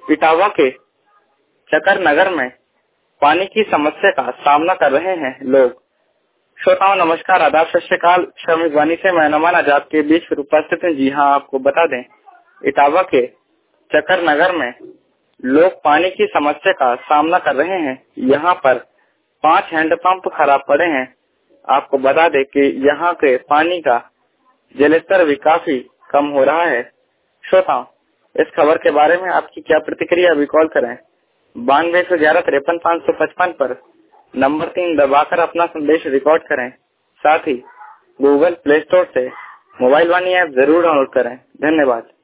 इटावा के चकर नगर में पानी की समस्या का सामना कर रहे हैं लोग। श्रोताओं नमस्कार, आदाब, सत श्री अकाल। श्रमिक वाणी से मैं नमन आज आपके बीच फिर उपस्थित हूँ। जी हाँ, आपको बता दें, इटावा के चकर नगर में लोग पानी की समस्या का सामना कर रहे हैं। यहाँ पर 5 हैंडपंप खराब पड़े हैं। आपको बता दें कि यहाँ के पानी का जलस्तर भी काफी कम हो रहा है। श्रोताओं, इस खबर के बारे में आपकी क्या प्रतिक्रिया, अभी कॉल करें 9211 53 555 पर नंबर 3 दबाकर अपना संदेश रिकॉर्ड करें। साथ ही गूगल प्ले स्टोर से मोबाइल वाणी ऐप जरूर डाउनलोड करें। धन्यवाद।